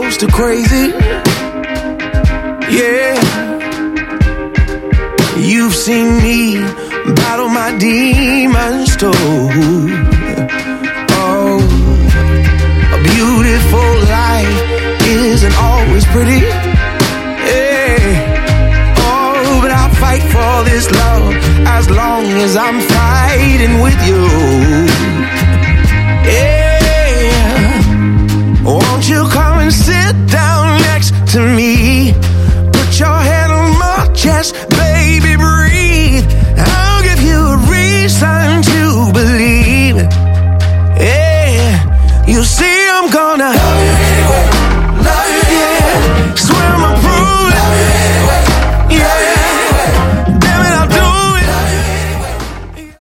close to crazy. Yeah. You've seen me battle my demons too. Oh, a beautiful life isn't always pretty. Yeah. Oh, but I'll fight for this love as long as I'm fighting with you. Yeah. Won't you come and sit down next to me? Put your head on my chest, baby, breathe. I'll give you a reason to believe it. Yeah, you see I'm gonna